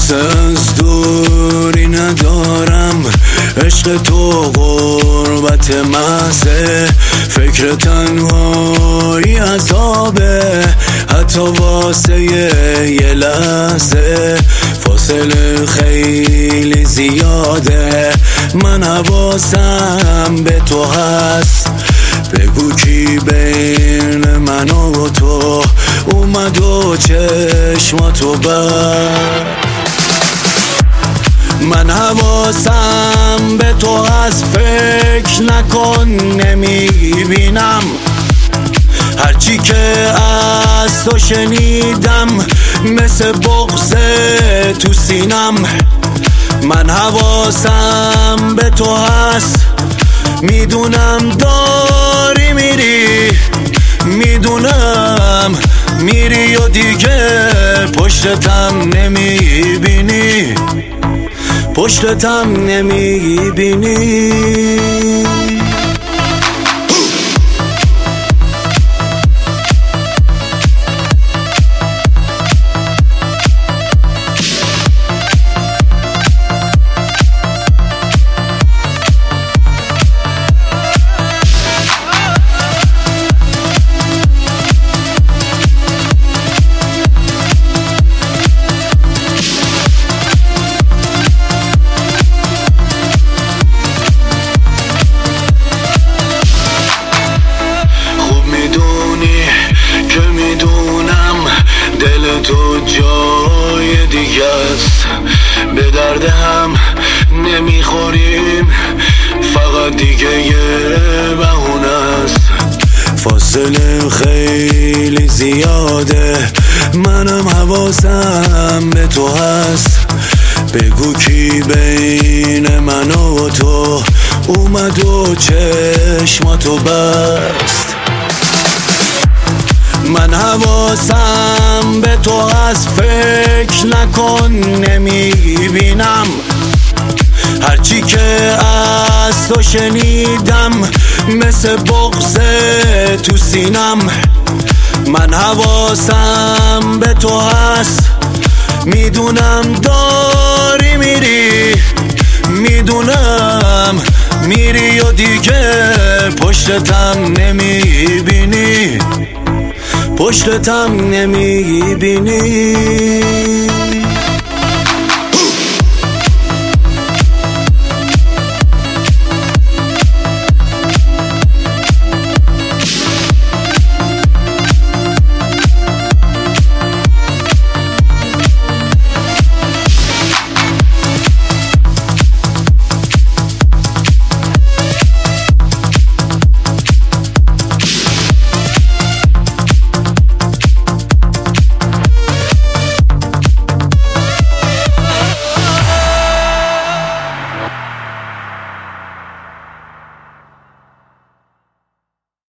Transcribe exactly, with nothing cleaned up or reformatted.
قصد از دوری ندارم، عشق تو غربت محضه، فکر تنهایی عذابه، حتی واسه یه لحظه فاصله خیلی زیاده. من حواسم به تو هست، بگو کی بین من و تو اومد و چشماتو بر. من حواسم به تو هست، فکر نکن نمیبینم، هرچی که از تو شنیدم مثل بغضه تو سینم. من حواسم به تو هست، میدونم داری میری، میدونم میری و دیگه پشتتم نمیبینی، پشتتم نمیبینی. دل تو جای دیگه است، به درد هم نمیخوریم، فقط دیگه یه بهونه است. فاصله خیلی زیاده، منم حواسم به تو هست، بگو کی بین من و تو اومد و چشماتو بست. من حواسم به تو هست، فکر نکن نمیبینم، هرچی که از تو شنیدم مثل بغضه تو سینم. من حواسم به تو هست، میدونم داری میری، میدونم میری و دیگه پشتتم نمیبینی، پشتتم نمیبینی.